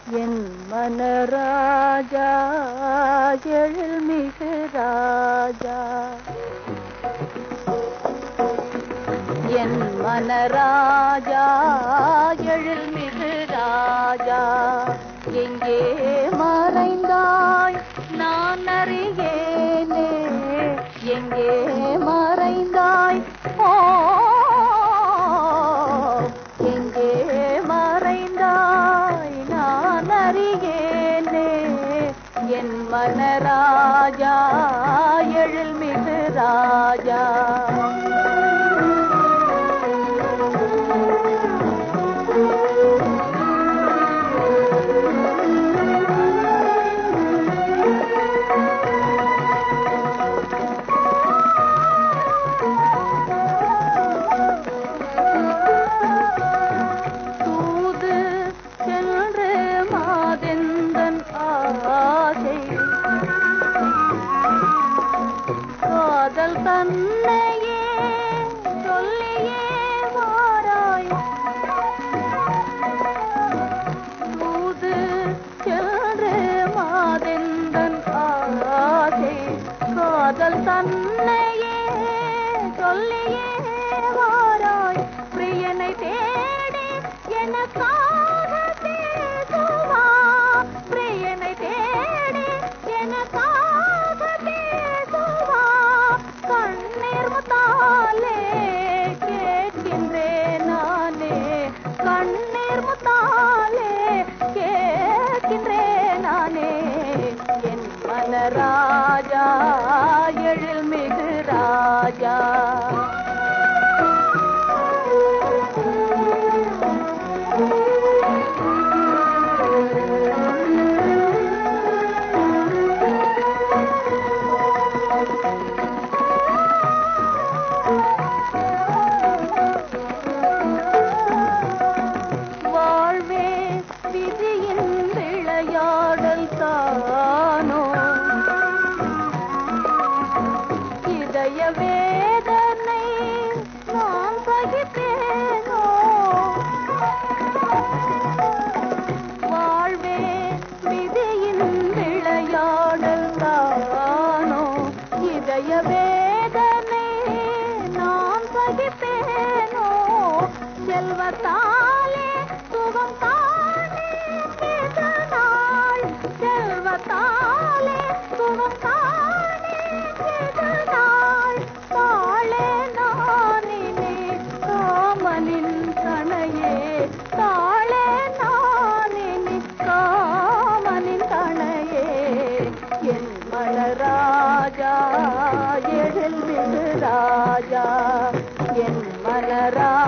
என் மனராஜா எழில்மிகு ராஜா, என் மனராஜா எழில்மிகு ராஜா, எங்கே மறைந்தாய் நான் அறியேனே, எங்கே மறைந்தாய் ஓ, எங்கே மறைந்தாய் நான் அறியேனே, என் மனராஜா எழில்மிகு ராஜா. காதல் தன்னையே சொல்லியே வாராய், தூது சென்று மாதெந்தன் ஆசை, காதல் தன்னையே சொல்லியே வாராய், பிரியனை தேடி எனக்காக பேசுவா, பிரியனை தேடி எனக்காக பேசுவா, கண்ணீர் முத்தாலே கேட்கின்றேன் நானே, கண்ணீர் முத்தாலே கேட்கின்றேன் நானே, என் மனராஜா எழில்மிகு ராஜா. வாழ்வே விதியின் விளையாடல் தானோ, இதய வேதனை நான் சகித்தேனோ, வாழ்வே விதியின் விளையாடல் தானோ, இதய வேதனை நான் சகித்தேனோ, செல்வத்தாலே சுகம் தானே கேட்டனாள், செல்வத்தாலே சுகம் தானே கேட்டனாள், தாளே நானினே காமனின் கணையே, தாளே நானினே காமனின் கணையே, என் மனராஜா எழில்மிகு ராஜா, என் மனராஜா